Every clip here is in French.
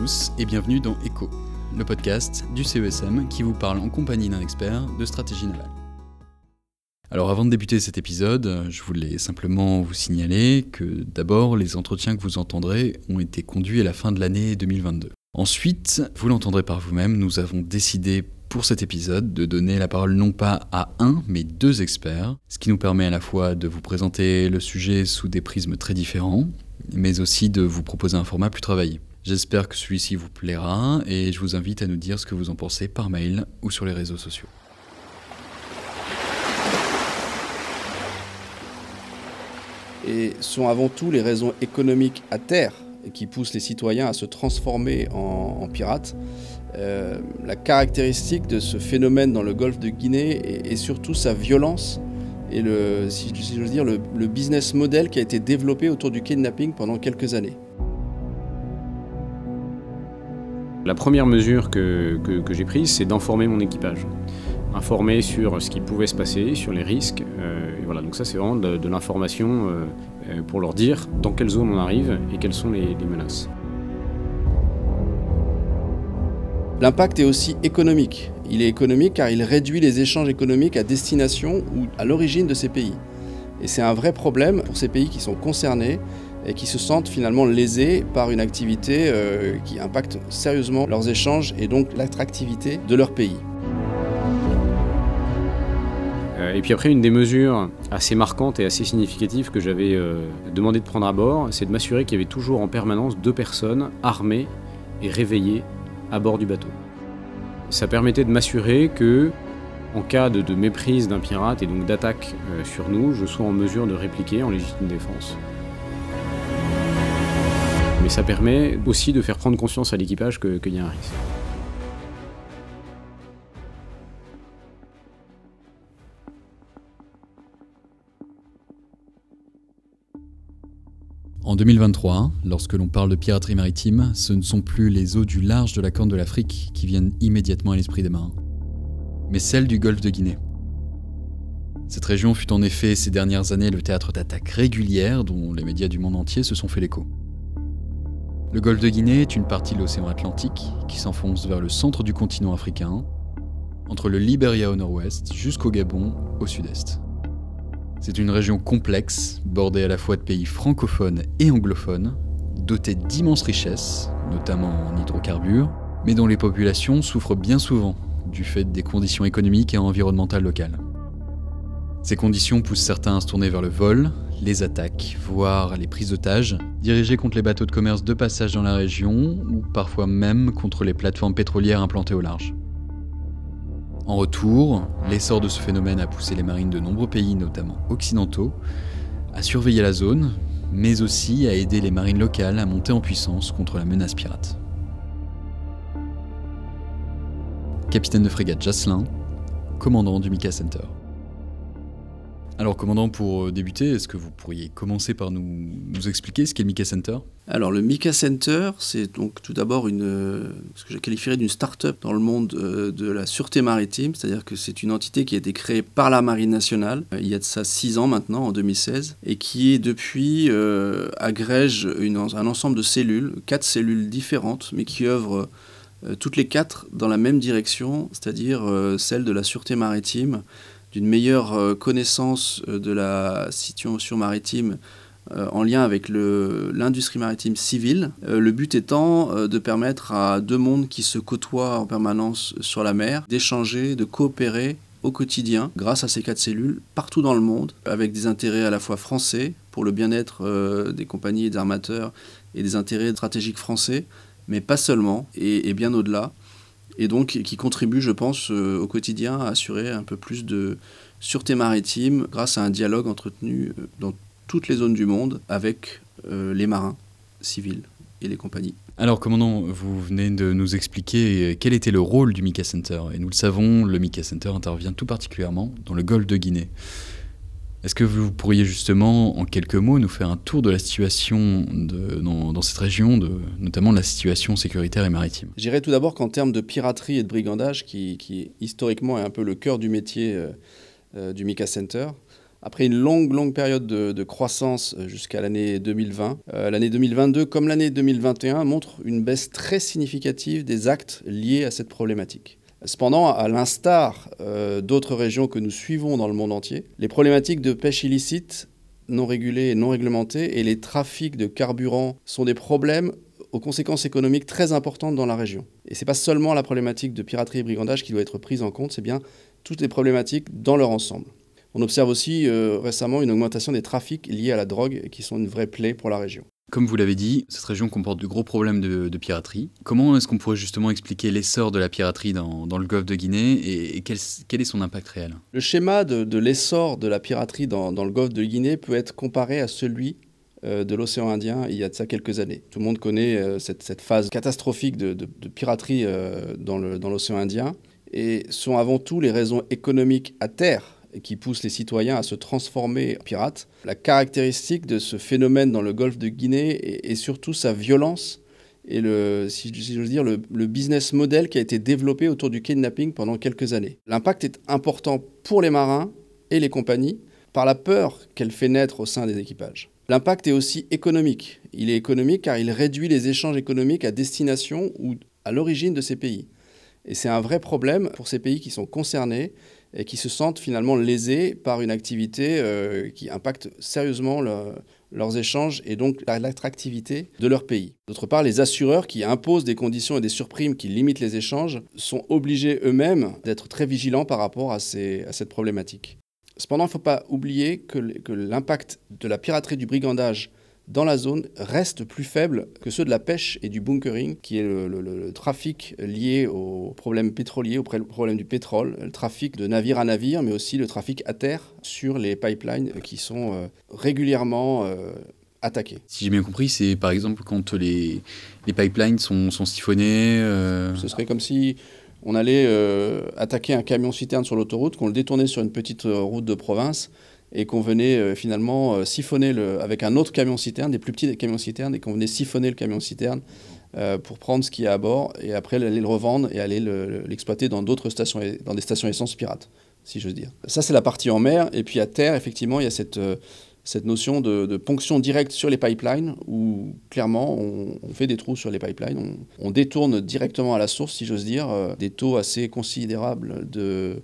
tous et bienvenue dans ECHO, le podcast du CESM qui vous parle en compagnie d'un expert de stratégie navale. Alors avant de débuter cet épisode, je voulais simplement vous signaler que d'abord les entretiens que vous entendrez ont été conduits à la fin de l'année 2022. Ensuite, vous l'entendrez par vous-même, nous avons décidé pour cet épisode de donner la parole non pas à un, mais deux experts, ce qui nous permet à la fois de vous présenter le sujet sous des prismes très différents, mais aussi de vous proposer un format plus travaillé. J'espère que celui-ci vous plaira et je vous invite à nous dire ce que vous en pensez par mail ou sur les réseaux sociaux. Et sont avant tout les raisons économiques à terre qui poussent les citoyens à se transformer en pirates. La caractéristique de ce phénomène dans le golfe de Guinée est surtout sa violence et si j'ose dire, le business model qui a été développé autour du kidnapping pendant quelques années. La première mesure que j'ai prise, c'est d'informer mon équipage. Informer sur ce qui pouvait se passer, sur les risques. Et voilà, donc ça c'est vraiment de l'information pour leur dire dans quelle zone on arrive et quelles sont les menaces. L'impact est aussi économique. Il est économique car il réduit les échanges économiques à destination ou à l'origine de ces pays. Et c'est un vrai problème pour ces pays qui sont concernés et qui se sentent finalement lésés par une activité qui impacte sérieusement leurs échanges et donc l'attractivité de leur pays. Et puis après, une des mesures assez marquantes et assez significatives que j'avais demandé de prendre à bord, c'est de m'assurer qu'il y avait toujours en permanence 2 personnes armées et réveillées à bord du bateau. Ça permettait de m'assurer que, en cas de méprise d'un pirate et donc d'attaque sur nous, je sois en mesure de répliquer en légitime défense. Mais ça permet aussi de faire prendre conscience à l'équipage qu'il y a un risque. En 2023, lorsque l'on parle de piraterie maritime, ce ne sont plus les eaux du large de la Corne de l'Afrique qui viennent immédiatement à l'esprit des marins, mais celles du golfe de Guinée. Cette région fut en effet ces dernières années le théâtre d'attaques régulières dont les médias du monde entier se sont fait l'écho. Le golfe de Guinée est une partie de l'océan Atlantique qui s'enfonce vers le centre du continent africain, entre le Libéria au nord-ouest jusqu'au Gabon au sud-est. C'est une région complexe, bordée à la fois de pays francophones et anglophones, dotée d'immenses richesses, notamment en hydrocarbures, mais dont les populations souffrent bien souvent du fait des conditions économiques et environnementales locales. Ces conditions poussent certains à se tourner vers le vol, les attaques, voire les prises d'otages, dirigées contre les bateaux de commerce de passage dans la région, ou parfois même contre les plateformes pétrolières implantées au large. En retour, l'essor de ce phénomène a poussé les marines de nombreux pays, notamment occidentaux, à surveiller la zone, mais aussi à aider les marines locales à monter en puissance contre la menace pirate. Capitaine de frégate Jasselin, commandant du Mika Center. Alors commandant, pour débuter, est-ce que vous pourriez commencer par nous expliquer ce qu'est le Mika Center ? Alors le Mika Center, c'est donc tout d'abord ce que je qualifierais d'une start-up dans le monde de la sûreté maritime, c'est-à-dire que c'est une entité qui a été créée par la Marine nationale, il y a de ça 6 ans maintenant, en 2016, et qui depuis agrège un ensemble de cellules, 4 cellules différentes, mais qui œuvrent toutes les 4 dans la même direction, c'est-à-dire celle de la sûreté maritime, d'une meilleure connaissance de la situation maritime en lien avec l'industrie maritime civile. Le but étant de permettre à 2 mondes qui se côtoient en permanence sur la mer d'échanger, de coopérer au quotidien grâce à ces 4 cellules partout dans le monde, avec des intérêts à la fois français pour le bien-être des compagnies et des armateurs et des intérêts stratégiques français, mais pas seulement et bien au-delà. Et donc qui contribue, je pense, au quotidien à assurer un peu plus de sûreté maritime grâce à un dialogue entretenu dans toutes les zones du monde avec les marins civils et les compagnies. Alors commandant, vous venez de nous expliquer quel était le rôle du Mika Center. Et nous le savons, le Mika Center intervient tout particulièrement dans le golfe de Guinée. Est-ce que vous pourriez justement, en quelques mots, nous faire un tour de la situation dans cette région, notamment la situation sécuritaire et maritime ? Je dirais tout d'abord qu'en termes de piraterie et de brigandage, qui historiquement est un peu le cœur du métier du Mika Center, Après une longue période de croissance jusqu'à l'année 2020, l'année 2022 comme l'année 2021 montrent une baisse très significative des actes liés à cette problématique. Cependant, à l'instar d'autres régions que nous suivons dans le monde entier, les problématiques de pêche illicite, non régulée et non réglementée, et les trafics de carburant sont des problèmes aux conséquences économiques très importantes dans la région. Et ce n'est pas seulement la problématique de piraterie et brigandage qui doit être prise en compte, c'est bien toutes les problématiques dans leur ensemble. On observe aussi récemment une augmentation des trafics liés à la drogue qui sont une vraie plaie pour la région. Comme vous l'avez dit, cette région comporte de gros problèmes de piraterie. Comment est-ce qu'on pourrait justement expliquer l'essor de la piraterie dans le golfe de Guinée et quel est son impact réel ? Le schéma de l'essor de la piraterie dans le golfe de Guinée peut être comparé à celui de l'océan Indien il y a de ça quelques années. Tout le monde connaît cette phase catastrophique de piraterie dans l'océan Indien, et sont avant tout les raisons économiques à terre qui poussent les citoyens à se transformer en pirates. La caractéristique de ce phénomène dans le golfe de Guinée est surtout sa violence et si j'ose dire, le business model qui a été développé autour du kidnapping pendant quelques années. L'impact est important pour les marins et les compagnies par la peur qu'elle fait naître au sein des équipages. L'impact est aussi économique. Il est économique car il réduit les échanges économiques à destination ou à l'origine de ces pays. Et c'est un vrai problème pour ces pays qui sont concernés et qui se sentent finalement lésés par une activité qui impacte sérieusement leurs échanges et donc l'attractivité de leur pays. D'autre part, les assureurs qui imposent des conditions et des surprimes qui limitent les échanges sont obligés eux-mêmes d'être très vigilants par rapport à cette problématique. Cependant, il ne faut pas oublier que l'impact de la piraterie du brigandage dans la zone reste plus faible que ceux de la pêche et du bunkering, qui est le trafic lié aux problèmes pétroliers, au problème du pétrole, le trafic de navire à navire, mais aussi le trafic à terre sur les pipelines qui sont régulièrement attaqués. Si j'ai bien compris, c'est par exemple quand les pipelines sont siphonnés. Ce serait comme si on allait attaquer un camion-citerne sur l'autoroute, qu'on le détournait sur une petite route de province, et qu'on venait finalement siphonner avec un autre camion-citerne, des plus petits camions-citernes, et qu'on venait siphonner le camion-citerne pour prendre ce qu'il y a à bord, et après aller le revendre et aller l'exploiter dans d'autres stations, dans des stations essence pirates, si j'ose dire. Ça, c'est la partie en mer, et puis à terre, effectivement, il y a cette notion de ponction directe sur les pipelines, où clairement, on fait des trous sur les pipelines, on détourne directement à la source, si j'ose dire, des taux assez considérables de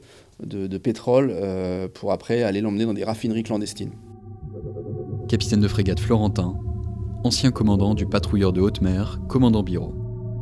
pétrole pour après aller l'emmener dans des raffineries clandestines. Capitaine de frégate Florentin, ancien commandant du patrouilleur de haute mer, commandant Biro.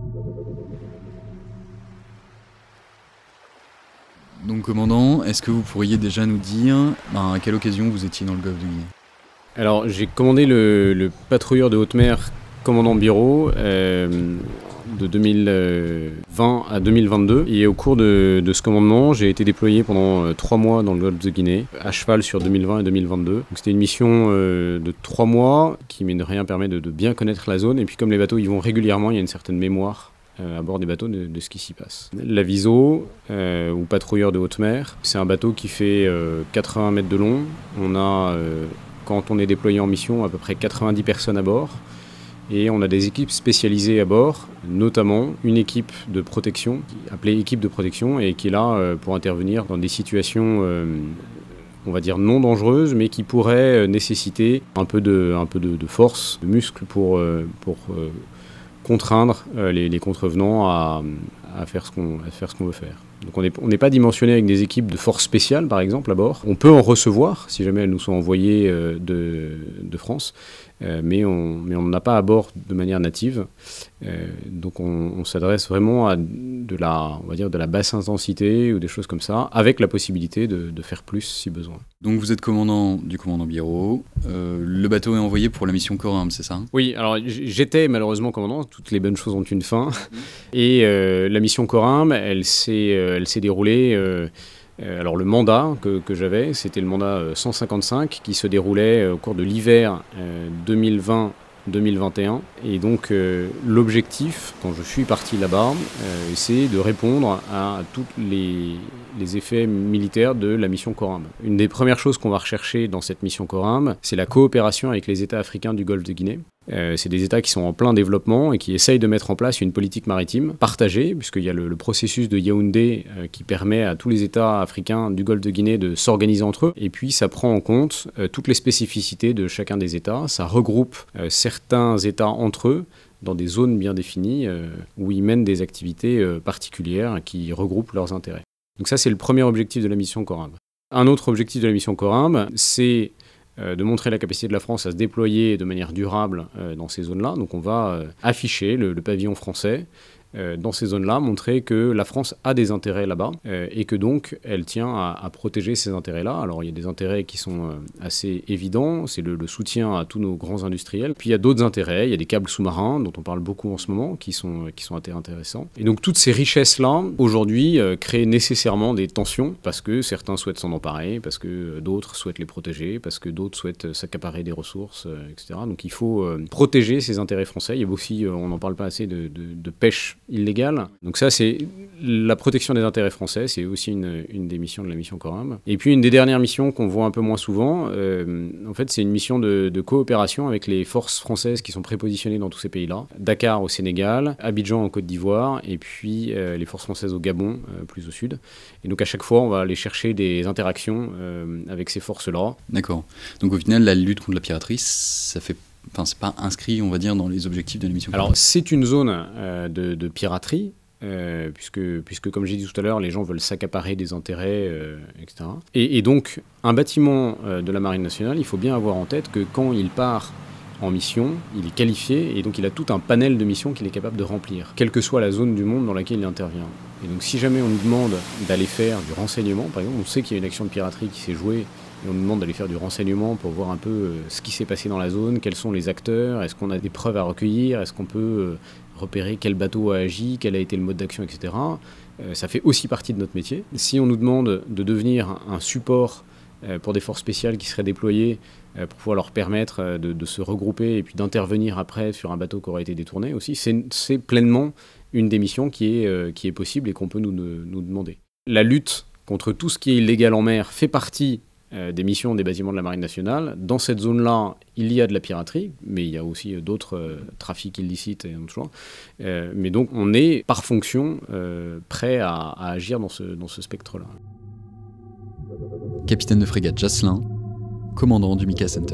Donc commandant, est-ce que vous pourriez déjà nous dire à quelle occasion vous étiez dans le golfe de Guinée ? Alors j'ai commandé le patrouilleur de haute mer, commandant Biro, de 2020 à 2022, et au cours de ce commandement j'ai été déployé pendant 3 mois dans le golfe de Guinée, à cheval sur 2020 et 2022. Donc c'était une mission de 3 mois qui, mine de rien, permet de bien connaître la zone, et puis comme les bateaux y vont régulièrement, il y a une certaine mémoire à bord des bateaux de ce qui s'y passe. L'Aviso, ou patrouilleur de haute mer, c'est un bateau qui fait 80 mètres de long. On a, quand on est déployé en mission, à peu près 90 personnes à bord. Et on a des équipes spécialisées à bord, notamment une équipe de protection, appelée équipe de protection, et qui est là pour intervenir dans des situations, on va dire, non dangereuses, mais qui pourraient nécessiter un peu de force, de muscle pour contraindre les contrevenants à faire ce qu'on veut faire. Donc on n'est pas dimensionné avec des équipes de force spéciale, par exemple, à bord. On peut en recevoir, si jamais elles nous sont envoyées de France, mais on n'en a pas à bord de manière native. Donc on s'adresse vraiment à on va dire de la basse intensité ou des choses comme ça, avec la possibilité de faire plus si besoin. Donc vous êtes commandant du commandant Biro. Le bateau est envoyé pour la mission Corimbe, c'est ça ? Oui, alors j'étais malheureusement commandant, toutes les bonnes choses ont une fin. Et la mission Corimbe, elle s'est déroulée... alors le mandat que j'avais, c'était le mandat 155 qui se déroulait au cours de l'hiver 2020-2021. Et donc l'objectif, quand je suis parti là-bas, c'est de répondre à tous les effets militaires de la mission Corimbe. Une des premières choses qu'on va rechercher dans cette mission Corimbe, c'est la coopération avec les États africains du Golfe de Guinée. C'est des États qui sont en plein développement et qui essayent de mettre en place une politique maritime partagée, puisqu'il y a le processus de Yaoundé qui permet à tous les États africains du Golfe de Guinée de s'organiser entre eux. Et puis ça prend en compte toutes les spécificités de chacun des États. Ça regroupe certains États entre eux dans des zones bien définies où ils mènent des activités particulières qui regroupent leurs intérêts. Donc ça, c'est le premier objectif de la mission Corimbe. Un autre objectif de la mission Corimbe, c'est de montrer la capacité de la France à se déployer de manière durable dans ces zones-là. Donc on va afficher le pavillon français dans ces zones-là, montrer que la France a des intérêts là-bas et que donc elle tient à protéger ces intérêts-là. Alors il y a des intérêts qui sont assez évidents, c'est le soutien à tous nos grands industriels. Puis il y a d'autres intérêts, il y a des câbles sous-marins dont on parle beaucoup en ce moment, qui sont intéressants. Et donc toutes ces richesses-là, aujourd'hui, créent nécessairement des tensions, parce que certains souhaitent s'en emparer, parce que d'autres souhaitent les protéger, parce que d'autres souhaitent s'accaparer des ressources, etc. Donc il faut protéger ces intérêts français. Il y a aussi, on n'en parle pas assez, de pêche illégale. Donc ça, c'est la protection des intérêts français, c'est aussi une des missions de la mission Corimbe. Et puis une des dernières missions qu'on voit un peu moins souvent, en fait, c'est une mission de coopération avec les forces françaises qui sont prépositionnées dans tous ces pays-là. Dakar au Sénégal, Abidjan en Côte d'Ivoire, et puis les forces françaises au Gabon, plus au sud. Et donc à chaque fois, on va aller chercher des interactions avec ces forces-là. D'accord. Donc au final, la lutte contre la piraterie, ça fait... Enfin, c'est pas inscrit, on va dire, dans les objectifs de la mission. Alors, c'est une zone de piraterie, puisque, comme j'ai dit tout à l'heure, les gens veulent s'accaparer des intérêts, etc. Et donc, un bâtiment de la Marine nationale, il faut bien avoir en tête que quand il part en mission, il est qualifié, et donc il a tout un panel de missions qu'il est capable de remplir, quelle que soit la zone du monde dans laquelle il intervient. Et donc, si jamais on nous demande d'aller faire du renseignement, par exemple, on sait qu'il y a une action de piraterie qui s'est jouée, et on nous demande d'aller faire du renseignement pour voir un peu ce qui s'est passé dans la zone, quels sont les acteurs, est-ce qu'on a des preuves à recueillir, est-ce qu'on peut repérer quel bateau a agi, quel a été le mode d'action, etc. Ça fait aussi partie de notre métier. Si on nous demande de devenir un support pour des forces spéciales qui seraient déployées pour pouvoir leur permettre de se regrouper et puis d'intervenir après sur un bateau qui aurait été détourné aussi, c'est pleinement une des missions qui est possible et qu'on peut nous demander. La lutte contre tout ce qui est illégal en mer fait partie des missions des bâtiments de la Marine nationale. Dans cette zone-là, il y a de la piraterie, mais il y a aussi d'autres trafics illicites et autres choses. Mais donc, on est, par fonction, prêt à agir dans ce spectre-là. Capitaine de frégate Jasselin, commandant du Mika Center.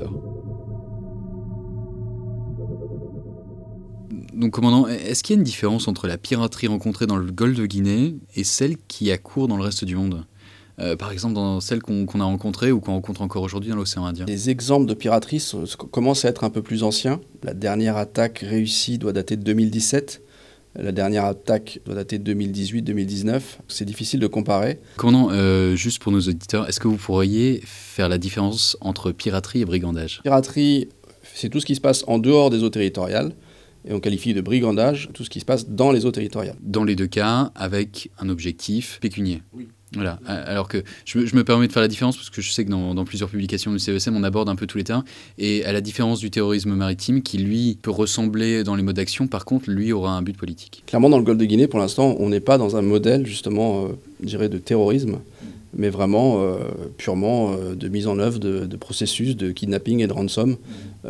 Donc, commandant, est-ce qu'il y a une différence entre la piraterie rencontrée dans le Golfe de Guinée et celle qui a cours dans le reste du monde ? Par exemple, dans celles qu'on a rencontrées ou qu'on rencontre encore aujourd'hui dans l'océan Indien. Les exemples de piraterie commencent à être un peu plus anciens. La dernière attaque réussie doit dater de 2017. La dernière attaque doit dater de 2018-2019. C'est difficile de comparer. Commandant, juste pour nos auditeurs, est-ce que vous pourriez faire la différence entre piraterie et brigandage ? Piraterie, c'est tout ce qui se passe en dehors des eaux territoriales. Et on qualifie de brigandage tout ce qui se passe dans les eaux territoriales. Dans les deux cas, avec un objectif pécunier. Oui. Voilà. Alors que je me permets de faire la différence parce que je sais que dans plusieurs publications du CESM, on aborde un peu tous les terrains. Et à la différence du terrorisme maritime, qui lui peut ressembler dans les modes d'action, par contre, lui aura un but politique. Clairement, dans le Golfe de Guinée, pour l'instant, on n'est pas dans un modèle, justement, je dirais, de terrorisme, mais vraiment purement de mise en œuvre de processus de kidnapping et de ransom,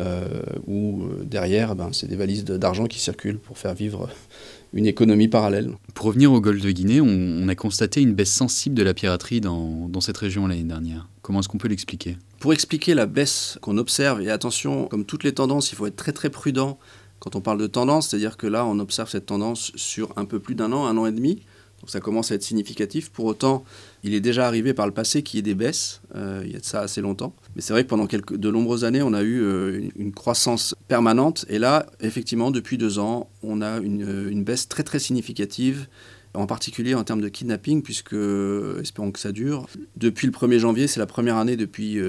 où derrière, c'est des valises d'argent qui circulent pour faire vivre une économie parallèle. Pour revenir au Golfe de Guinée, on a constaté une baisse sensible de la piraterie dans cette région l'année dernière. Comment est-ce qu'on peut l'expliquer ? Pour expliquer la baisse qu'on observe, et attention, comme toutes les tendances, il faut être très très prudent quand on parle de tendance, c'est-à-dire que là, on observe cette tendance sur un peu plus d'un an et demi. Donc ça commence à être significatif. Pour autant, il est déjà arrivé par le passé qu'il y ait des baisses. Il y a de ça assez longtemps. Mais c'est vrai que pendant de nombreuses années, on a eu une croissance permanente. Et là, effectivement, depuis 2 ans, on a une baisse très très significative, en particulier en termes de kidnapping, puisque, espérons que ça dure. Depuis le 1er janvier, c'est la première année depuis,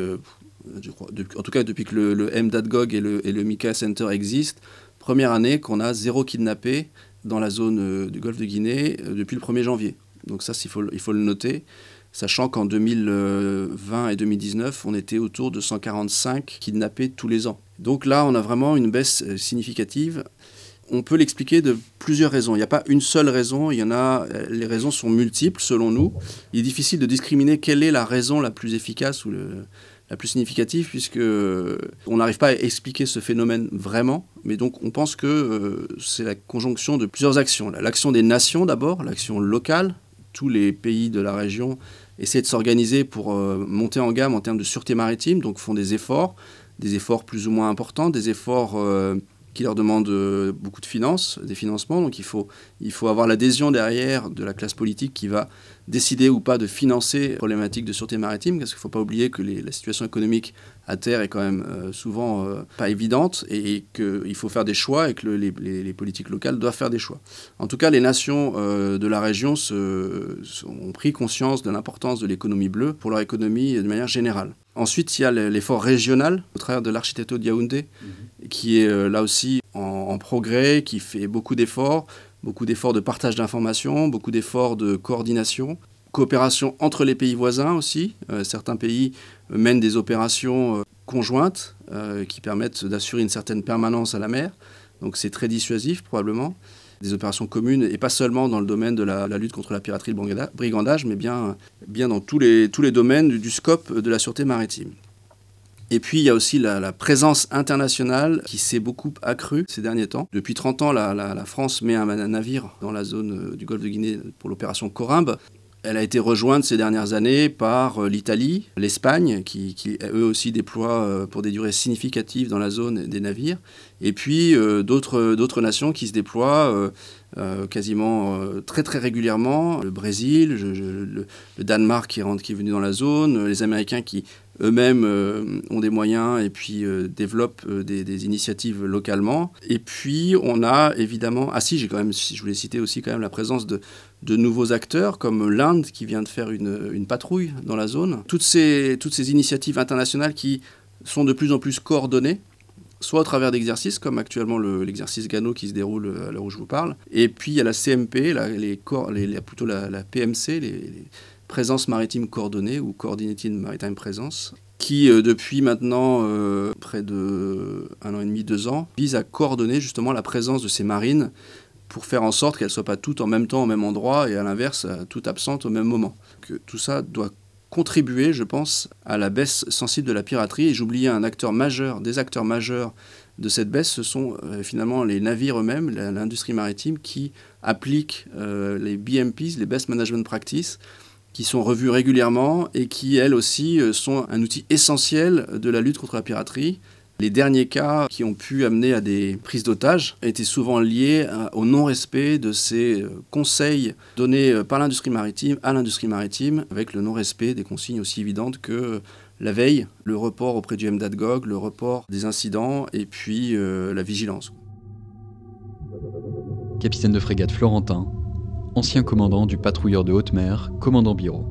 en tout cas depuis que le MDATGOG et le Mika Center existent, première année qu'on a 0 kidnappé dans la zone du Golfe de Guinée depuis le 1er janvier. Donc ça, il faut le noter, sachant qu'en 2020 et 2019, on était autour de 145 kidnappés tous les ans. Donc là, on a vraiment une baisse significative. On peut l'expliquer de plusieurs raisons. Il n'y a pas une seule raison, les raisons sont multiples selon nous. Il est difficile de discriminer quelle est la raison la plus efficace ou la plus significative, puisque on n'arrive pas à expliquer ce phénomène vraiment, mais donc on pense que c'est la conjonction de plusieurs actions. L'action des nations d'abord, l'action locale. Tous les pays de la région essaient de s'organiser pour monter en gamme en termes de sûreté maritime, donc font des efforts plus ou moins importants, des efforts qui leur demandent beaucoup de finances, des financements. Donc il faut avoir l'adhésion derrière de la classe politique qui va décider ou pas de financer les problématiques de sûreté maritime, parce qu'il ne faut pas oublier que la situation économique à terre est quand même souvent pas évidente et qu'il faut faire des choix et que les politiques locales doivent faire des choix. En tout cas, les nations de la région ont pris conscience de l'importance de l'économie bleue pour leur économie de manière générale. Ensuite, il y a l'effort régional au travers de l'Architecto de Yaoundé, qui est là aussi en progrès, qui fait beaucoup d'efforts de partage d'informations, beaucoup d'efforts de coordination, coopération entre les pays voisins aussi. Certains pays mènent des opérations conjointes qui permettent d'assurer une certaine permanence à la mer. Donc c'est très dissuasif probablement. Des opérations communes, et pas seulement dans le domaine de la lutte contre la piraterie et le brigandage, mais bien dans tous les domaines du scope de la sûreté maritime. Et puis il y a aussi la présence internationale qui s'est beaucoup accrue ces derniers temps. Depuis 30 ans, la France met un navire dans la zone du golfe de Guinée pour l'opération Corymbe. Elle a été rejointe ces dernières années par l'Italie, l'Espagne, qui eux aussi déploient pour des durées significatives dans la zone des navires, et puis d'autres nations qui se déploient quasiment très très régulièrement. Le Brésil, le Danemark qui est venu dans la zone, les Américains qui eux-mêmes ont des moyens et puis développent des initiatives localement. Et puis on a évidemment, je voulais citer aussi quand même la présence de nouveaux acteurs comme l'Inde qui vient de faire une patrouille dans la zone. Toutes ces initiatives internationales qui sont de plus en plus coordonnées, soit au travers d'exercices comme actuellement l'exercice Gano qui se déroule à l'heure où je vous parle. Et puis il y a la CMP, plutôt la PMC, les présences maritimes coordonnées ou Coordinated Maritime Presence, qui depuis maintenant près de 1 an et demi, 2 ans, vise à coordonner justement la présence de ces marines pour faire en sorte qu'elles ne soient pas toutes en même temps au même endroit et à l'inverse, toutes absentes au même moment. Que tout ça doit contribuer, je pense, à la baisse sensible de la piraterie. Et j'oubliais des acteurs majeurs de cette baisse, ce sont finalement les navires eux-mêmes, l'industrie maritime, qui appliquent les BMPs, les Best Management Practices, qui sont revues régulièrement et qui, elles aussi, sont un outil essentiel de la lutte contre la piraterie. Les derniers cas qui ont pu amener à des prises d'otages étaient souvent liés au non-respect de ces conseils donnés par l'industrie maritime à l'industrie maritime, avec le non-respect des consignes aussi évidentes que la veille, le report auprès du MDATGOG, le report des incidents et puis la vigilance. Capitaine de frégate Florentin, ancien commandant du patrouilleur de haute mer, commandant Biro.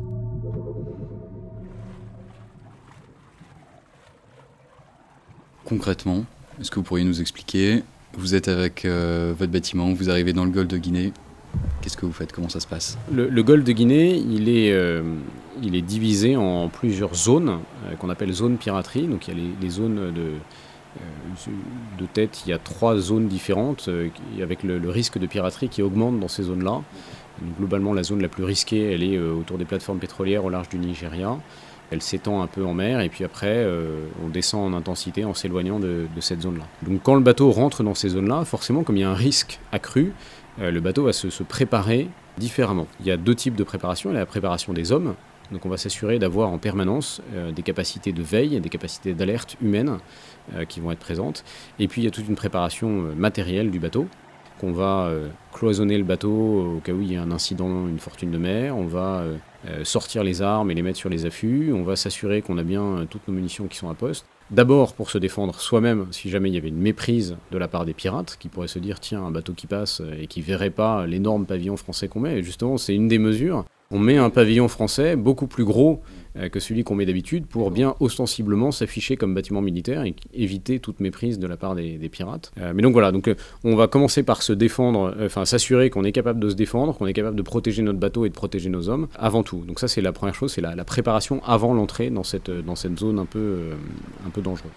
Concrètement, est-ce que vous pourriez nous expliquer? Vous êtes avec votre bâtiment, vous arrivez dans le golfe de Guinée. Qu'est-ce que vous faites? Comment ça se passe? Le golfe de Guinée, il est divisé en plusieurs zones qu'on appelle zones piraterie. Donc il y a les zones de tête, il y a 3 zones différentes avec le risque de piraterie qui augmente dans ces zones-là. Donc, globalement, la zone la plus risquée, elle est autour des plateformes pétrolières au large du Nigeria. Elle s'étend un peu en mer et puis après on descend en intensité en s'éloignant de cette zone-là. Donc quand le bateau rentre dans ces zones-là, forcément comme il y a un risque accru, le bateau va se préparer différemment. Il y a 2 types de préparation. Il y a la préparation des hommes. Donc on va s'assurer d'avoir en permanence des capacités de veille, des capacités d'alerte humaine qui vont être présentes. Et puis il y a toute une préparation matérielle du bateau. On va cloisonner le bateau au cas où il y a un incident, une fortune de mer. On va sortir les armes et les mettre sur les affûts. On va s'assurer qu'on a bien toutes nos munitions qui sont à poste. D'abord pour se défendre soi-même si jamais il y avait une méprise de la part des pirates qui pourraient se dire tiens un bateau qui passe et qui verrait pas l'énorme pavillon français qu'on met. Et justement c'est une des mesures. On met un pavillon français beaucoup plus gros que celui qu'on met d'habitude pour bien ostensiblement s'afficher comme bâtiment militaire et éviter toute méprise de la part des pirates. Mais donc voilà, on va commencer par se défendre, s'assurer qu'on est capable de se défendre, qu'on est capable de protéger notre bateau et de protéger nos hommes avant tout. Donc ça c'est la première chose, c'est la préparation avant l'entrée dans cette zone un peu dangereuse.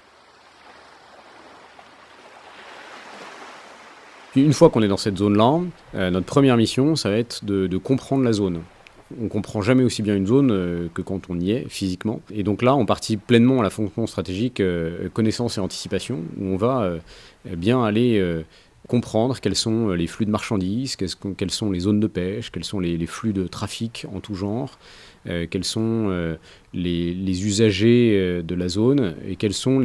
Puis une fois qu'on est dans cette zone-là, notre première mission ça va être de comprendre la zone. On comprend jamais aussi bien une zone que quand on y est physiquement. Et donc là, on participe pleinement à la fonction stratégique connaissance et anticipation, où on va bien aller comprendre quels sont les flux de marchandises, quelles sont les zones de pêche, quels sont les flux de trafic en tout genre, quels sont les usagers de la zone et quels sont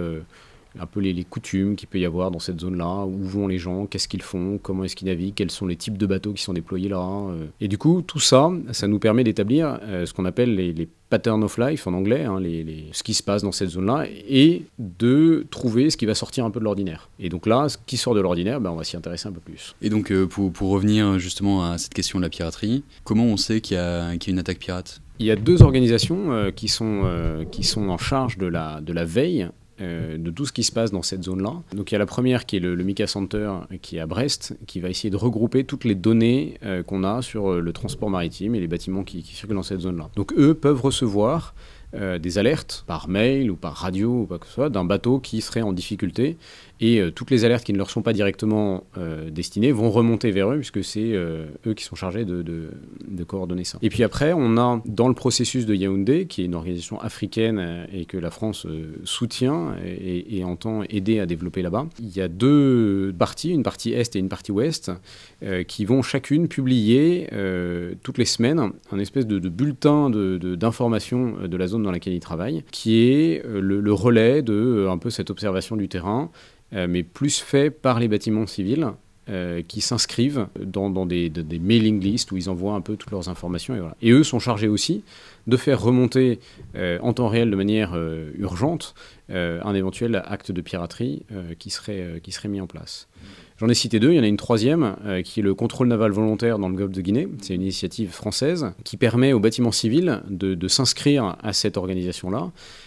un peu les coutumes qu'il peut y avoir dans cette zone-là, où vont les gens, qu'est-ce qu'ils font, comment est-ce qu'ils naviguent, quels sont les types de bateaux qui sont déployés là. Et du coup, tout ça, ça nous permet d'établir ce qu'on appelle les patterns of life en anglais, hein, ce qui se passe dans cette zone-là, et de trouver ce qui va sortir un peu de l'ordinaire. Et donc là, ce qui sort de l'ordinaire, on va s'y intéresser un peu plus. Et donc, pour revenir justement à cette question de la piraterie, comment on sait qu'il y a une attaque pirate ? Il y a deux organisations qui sont en charge de la veille de tout ce qui se passe dans cette zone-là. Donc il y a la première qui est le MICA Center qui est à Brest, qui va essayer de regrouper toutes les données qu'on a sur le transport maritime et les bâtiments qui circulent dans cette zone-là. Donc eux peuvent recevoir des alertes par mail ou par radio ou quoi que ce soit d'un bateau qui serait en difficulté, et toutes les alertes qui ne leur sont pas directement destinées vont remonter vers eux, puisque c'est eux qui sont chargés de coordonner ça. Et puis après, on a dans le processus de Yaoundé, qui est une organisation africaine et que la France soutient et entend aider à développer là-bas, il y a deux parties, une partie est et une partie ouest, qui vont chacune publier toutes les semaines un espèce de bulletin d'information de la zone dans laquelle ils travaillent, qui est le relais de un peu cette observation du terrain, mais plus fait par les bâtiments civils qui s'inscrivent dans des mailing lists où ils envoient un peu toutes leurs informations. Et, voilà. Et eux sont chargés aussi de faire remonter en temps réel de manière urgente un éventuel acte de piraterie qui serait mis en place. J'en ai cité deux, il y en a une troisième qui est le contrôle naval volontaire dans le golfe de Guinée. C'est une initiative française qui permet aux bâtiments civils de s'inscrire à cette organisation-là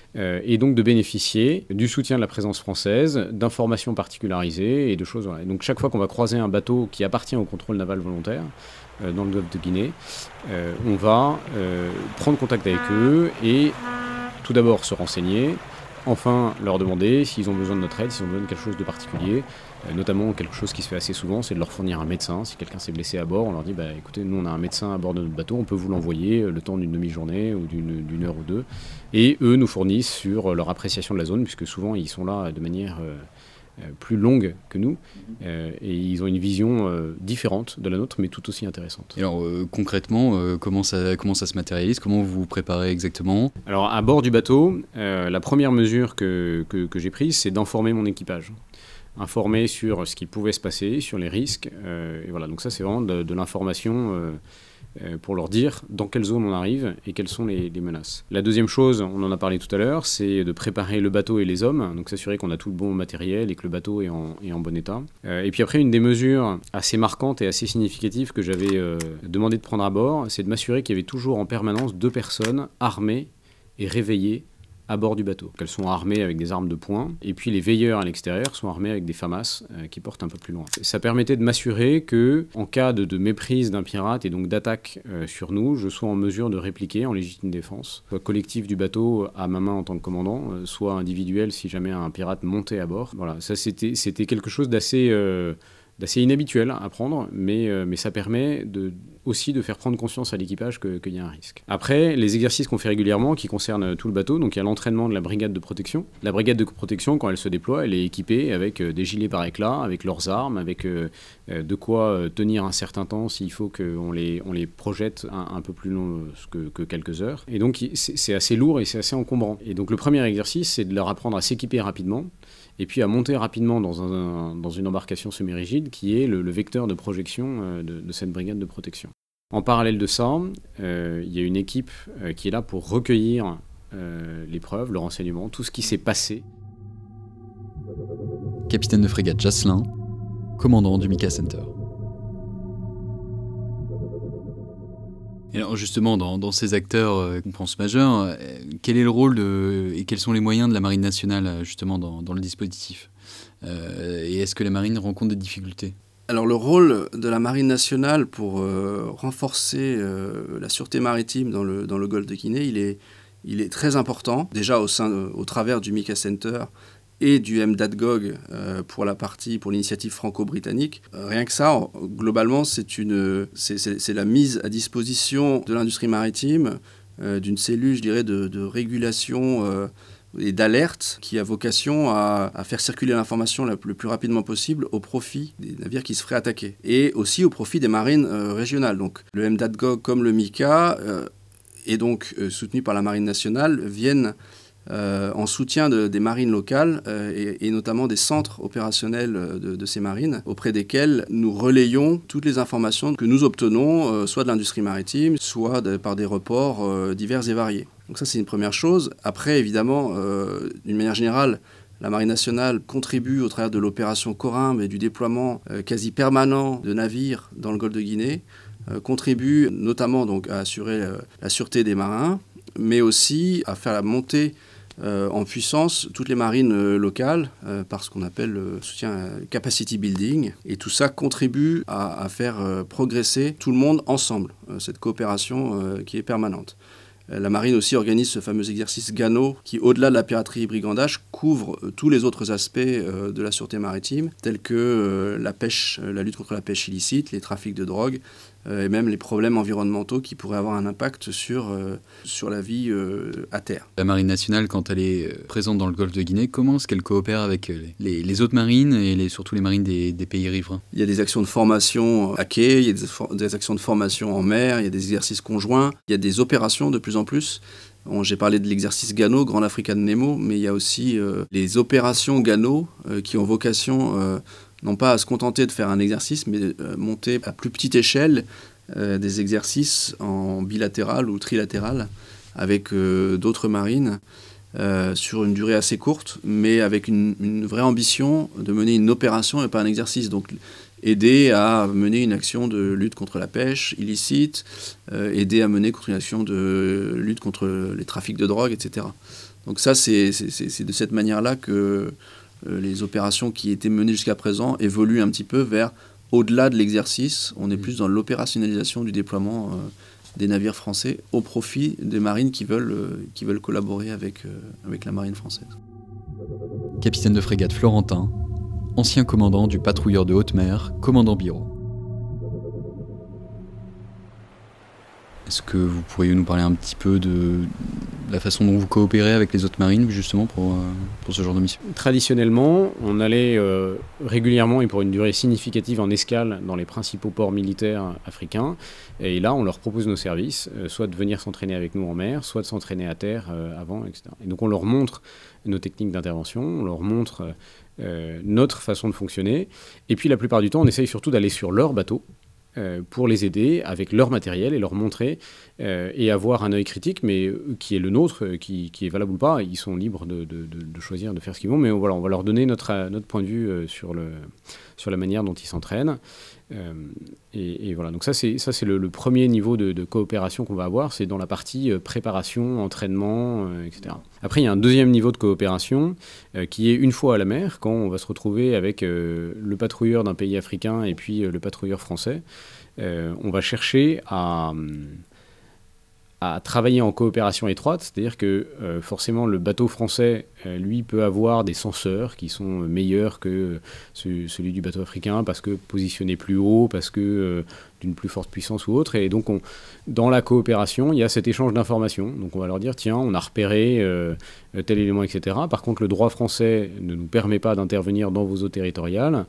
et donc de bénéficier du soutien de la présence française, d'informations particularisées et de choses. Voilà. Et donc chaque fois qu'on va croiser un bateau qui appartient au contrôle naval volontaire dans le golfe de Guinée, on va prendre contact avec eux et tout d'abord se renseigner, enfin leur demander s'ils ont besoin de notre aide, s'ils ont besoin de quelque chose de particulier. Notamment, quelque chose qui se fait assez souvent, c'est de leur fournir un médecin. Si quelqu'un s'est blessé à bord, on leur dit écoutez, nous on a un médecin à bord de notre bateau, on peut vous l'envoyer le temps d'une demi-journée ou d'une heure ou deux. Et eux nous fournissent sur leur appréciation de la zone, puisque souvent ils sont là de manière plus longue que nous, et ils ont une vision différente de la nôtre, mais tout aussi intéressante. Et alors concrètement, comment ça se matérialise ? Comment vous vous préparez exactement ? Alors à bord du bateau, la première mesure que j'ai prise, c'est d'informer mon équipage. Informer sur ce qui pouvait se passer, sur les risques. Et voilà, donc ça, c'est vraiment de l'information pour leur dire dans quelle zone on arrive et quelles sont les menaces. La deuxième chose, on en a parlé tout à l'heure, c'est de préparer le bateau et les hommes, donc s'assurer qu'on a tout le bon matériel et que le bateau est en bon état. Et puis après, une des mesures assez marquantes et assez significatives que j'avais demandé de prendre à bord, c'est de m'assurer qu'il y avait toujours en permanence 2 personnes armées et réveillées à bord du bateau. Elles sont armées avec des armes de poing, et puis les veilleurs à l'extérieur sont armés avec des FAMAS qui portent un peu plus loin. Ça permettait de m'assurer que, en cas de méprise d'un pirate et donc d'attaque sur nous, je sois en mesure de répliquer en légitime défense, soit collectif du bateau à ma main en tant que commandant, soit individuel si jamais un pirate montait à bord. Voilà, ça c'était quelque chose d'assez inhabituel à prendre, mais ça permet aussi de faire prendre conscience à l'équipage qu'il y a un risque. Après, les exercices qu'on fait régulièrement, qui concernent tout le bateau, donc il y a l'entraînement de la brigade de protection. La brigade de protection, quand elle se déploie, elle est équipée avec des gilets par éclat, avec leurs armes, avec de quoi tenir un certain temps s'il faut qu'on les projette un peu plus long que quelques heures. Et donc c'est assez lourd et c'est assez encombrant. Et donc le premier exercice, c'est de leur apprendre à s'équiper rapidement, et puis à monter rapidement dans une embarcation semi-rigide qui est le vecteur de projection de cette brigade de protection. En parallèle de ça, il y a une équipe qui est là pour recueillir les preuves, le renseignement, tout ce qui s'est passé. Capitaine de frégate Jasselin, commandant du MICA Center. Et alors justement, dans ces acteurs qu'on pense majeurs, quel est le rôle et quels sont les moyens de la Marine nationale justement dans le dispositif ? Et est-ce que la Marine rencontre des difficultés ? Alors le rôle de la Marine nationale pour renforcer la sûreté maritime dans le golfe de Guinée, il est très important, déjà au travers du MICA Center et du MDATGOG pour l'initiative franco-britannique. Rien que ça, globalement, c'est la mise à disposition de l'industrie maritime d'une cellule, je dirais, de régulation et d'alerte qui a vocation à faire circuler l'information le plus rapidement possible au profit des navires qui se feraient attaquer et aussi au profit des marines régionales. Donc le MDATGOG comme le MICA et donc soutenu par la Marine nationale viennent en soutien des marines locales et notamment des centres opérationnels de ces marines auprès desquels nous relayons toutes les informations que nous obtenons soit de l'industrie maritime, soit par des reports divers et variés. Donc ça, c'est une première chose. Après, évidemment, d'une manière générale, la Marine nationale contribue au travers de l'opération Corimbe et du déploiement quasi permanent de navires dans le golfe de Guinée, contribue notamment donc, à assurer la sûreté des marins, mais aussi à faire la montée en puissance toutes les marines locales par ce qu'on appelle le soutien capacity building. Et tout ça contribue à faire progresser tout le monde ensemble, cette coopération qui est permanente. La marine aussi organise ce fameux exercice GANO qui, au-delà de la piraterie et brigandage, couvre tous les autres aspects de la sûreté maritime, tels que la pêche, la lutte contre la pêche illicite, les trafics de drogue, et même les problèmes environnementaux qui pourraient avoir un impact sur la vie à terre. La Marine nationale, quand elle est présente dans le golfe de Guinée, comment est-ce qu'elle coopère avec les autres marines et surtout les marines des pays riverains ? Il y a des actions de formation à quai, il y a des actions de formation en mer, il y a des exercices conjoints, il y a des opérations de plus en plus. J'ai parlé de l'exercice GANO, Grand African Nemo, mais il y a aussi les opérations GANO qui ont vocation non pas à se contenter de faire un exercice, mais monter à plus petite échelle des exercices en bilatéral ou trilatéral avec d'autres marines sur une durée assez courte, mais avec une vraie ambition de mener une opération et pas un exercice. Donc aider à mener une action de lutte contre la pêche illicite, aider à mener une action de lutte contre les trafics de drogue, etc. Donc ça, c'est de cette manière-là que les opérations qui étaient menées jusqu'à présent évoluent un petit peu vers au-delà de l'exercice. On est plus dans l'opérationnalisation du déploiement des navires français au profit des marines qui veulent collaborer avec la marine française. Capitaine de frégate Florentin, ancien commandant du patrouilleur de haute mer, commandant Biro. Est-ce que vous pourriez nous parler un petit peu de la façon dont vous coopérez avec les autres marines, justement, pour ce genre de mission ? Traditionnellement, on allait régulièrement et pour une durée significative en escale dans les principaux ports militaires africains. Et là, on leur propose nos services, soit de venir s'entraîner avec nous en mer, soit de s'entraîner à terre avant, etc. Et donc, on leur montre nos techniques d'intervention, on leur montre notre façon de fonctionner. Et puis, la plupart du temps, on essaye surtout d'aller sur leur bateau, pour les aider avec leur matériel et leur montrer et avoir un œil critique, mais qui est le nôtre, qui est valable ou pas. Ils sont libres de choisir de faire ce qu'ils vont, mais voilà, on va leur donner notre point de vue sur la manière dont ils s'entraînent. Et voilà, donc ça c'est le premier niveau de coopération qu'on va avoir, c'est dans la partie préparation, entraînement, etc. Après, il y a un deuxième niveau de coopération qui est une fois à la mer, quand on va se retrouver avec le patrouilleur d'un pays africain et puis le patrouilleur français. On va chercher à travailler en coopération étroite, c'est-à-dire que forcément le bateau français, lui, peut avoir des senseurs qui sont meilleurs que celui du bateau africain, parce que positionné plus haut, parce que d'une plus forte puissance ou autre. Et donc, dans la coopération, il y a cet échange d'informations. Donc, on va leur dire, tiens, on a repéré tel élément, etc. Par contre, le droit français ne nous permet pas d'intervenir dans vos eaux territoriales.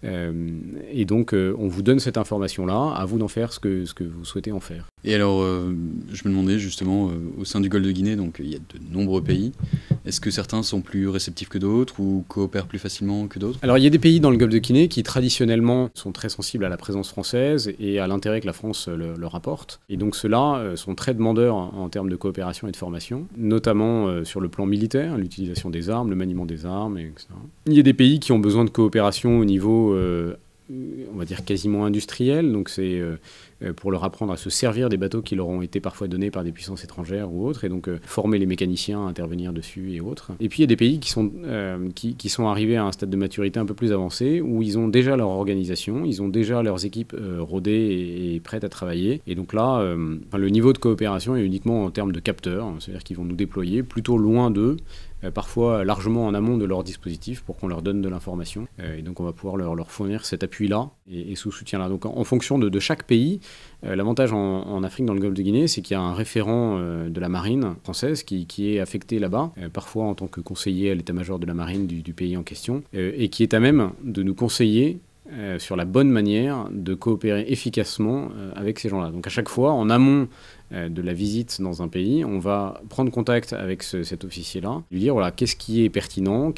Et donc, on vous donne cette information-là, à vous d'en faire ce que vous souhaitez en faire. Et alors, je me demandais justement, au sein du Golfe de Guinée, donc il y a de nombreux pays, est-ce que certains sont plus réceptifs que d'autres ou coopèrent plus facilement que d'autres ? Alors, il y a des pays dans le Golfe de Guinée qui, traditionnellement, sont très sensibles à la présence française et à l'intérêt que la France leur apporte. Et donc, ceux-là sont très demandeurs en termes de coopération et de formation, notamment sur le plan militaire, l'utilisation des armes, le maniement des armes, etc. Il y a des pays qui ont besoin de coopération au niveau on va dire quasiment industriel, donc c'est pour leur apprendre à se servir des bateaux qui leur ont été parfois donnés par des puissances étrangères ou autres, et donc former les mécaniciens à intervenir dessus et autres. Et puis il y a des pays qui sont arrivés à un stade de maturité un peu plus avancé, où ils ont déjà leur organisation, ils ont déjà leurs équipes rodées et prêtes à travailler. Et donc là, le niveau de coopération est uniquement en termes de capteurs, c'est-à-dire qu'ils vont nous déployer plutôt loin d'eux, parfois largement en amont de leur dispositif pour qu'on leur donne de l'information. Et donc on va pouvoir leur fournir cet appui-là et ce soutien-là. Donc en fonction de chaque pays, l'avantage en Afrique, dans le Golfe de Guinée, c'est qu'il y a un référent de la marine française qui est affecté là-bas, parfois en tant que conseiller à l'état-major de la marine du pays en question, et qui est à même de nous conseiller sur la bonne manière de coopérer efficacement avec ces gens-là. Donc à chaque fois, en amont de la visite dans un pays, on va prendre contact avec cet officier-là, lui dire voilà, qu'est-ce qui est pertinent,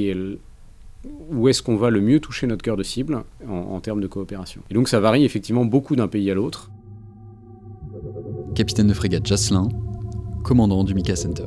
où est-ce qu'on va le mieux toucher notre cœur de cible en termes de coopération. Et donc ça varie effectivement beaucoup d'un pays à l'autre. Capitaine de frégate Jasselin, commandant du Mika Center.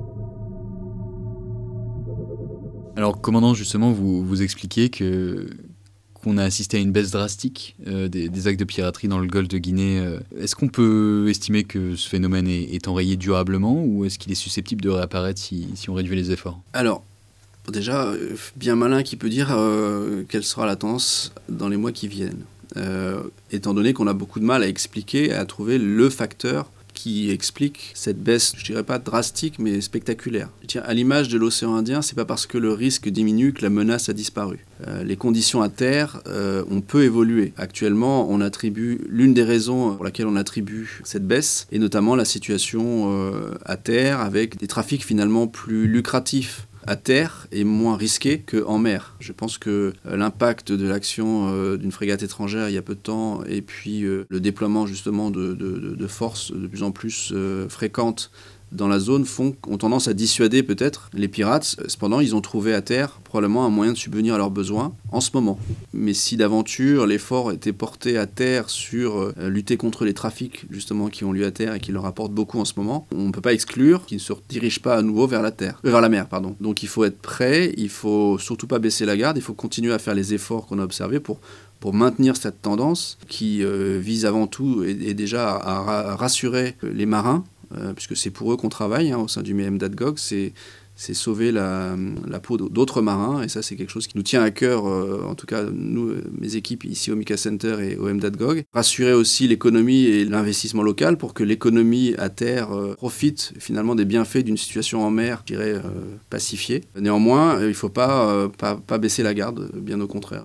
Alors commandant, justement, vous expliquez qu'on a assisté à une baisse drastique des actes de piraterie dans le golfe de Guinée. Est-ce qu'on peut estimer que ce phénomène est enrayé durablement, ou est-ce qu'il est susceptible de réapparaître si on réduit les efforts ? Alors, déjà, bien malin qui peut dire quelle sera la tendance dans les mois qui viennent. Étant donné qu'on a beaucoup de mal à expliquer, à trouver le facteur qui explique cette baisse, je dirais pas drastique, mais spectaculaire. Tiens, à l'image de l'océan Indien, c'est pas parce que le risque diminue que la menace a disparu. Les conditions à terre, on peut évoluer. Actuellement, on attribue l'une des raisons pour laquelle on attribue cette baisse, et notamment la situation à terre avec des trafics finalement plus lucratifs à terre et moins risqué qu'en mer. Je pense que l'impact de l'action d'une frégate étrangère il y a peu de temps, et puis le déploiement justement de forces de plus en plus fréquentes dans la zone ont tendance à dissuader peut-être les pirates. Cependant, ils ont trouvé à terre probablement un moyen de subvenir à leurs besoins en ce moment. Mais si d'aventure l'effort était porté à terre sur lutter contre les trafics justement qui ont lieu à terre et qui leur apportent beaucoup en ce moment, on ne peut pas exclure qu'ils ne se dirigent pas à nouveau vers la mer. Donc il faut être prêt, il faut surtout pas baisser la garde, il faut continuer à faire les efforts qu'on a observés pour maintenir cette tendance qui vise avant tout et déjà à rassurer les marins, puisque c'est pour eux qu'on travaille au sein du MEMDATGOG, c'est sauver la peau d'autres marins, et ça c'est quelque chose qui nous tient à cœur, en tout cas nous, mes équipes ici au Mika Center et au MEMDATGOG. Rassurer aussi l'économie et l'investissement local pour que l'économie à terre profite finalement des bienfaits d'une situation en mer, je dirais, pacifiée. Néanmoins, il ne faut pas baisser la garde, bien au contraire.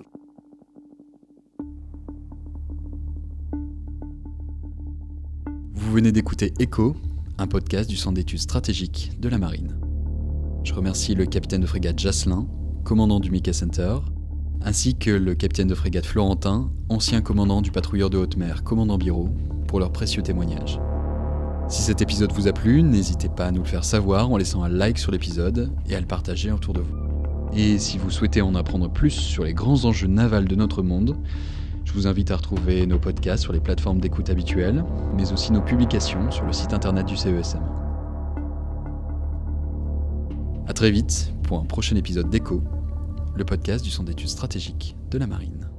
Vous venez d'écouter ECHO, un podcast du Centre d'études stratégiques de la Marine. Je remercie le capitaine de frégate Jasselin, commandant du Mika Center, ainsi que le capitaine de frégate Florentin, ancien commandant du patrouilleur de haute mer, commandant Biro, pour leurs précieux témoignages. Si cet épisode vous a plu, n'hésitez pas à nous le faire savoir en laissant un like sur l'épisode et à le partager autour de vous. Et si vous souhaitez en apprendre plus sur les grands enjeux navals de notre monde, je vous invite à retrouver nos podcasts sur les plateformes d'écoute habituelles, mais aussi nos publications sur le site internet du CESM. A très vite pour un prochain épisode d'ECHO, le podcast du Centre d'études stratégiques de la Marine.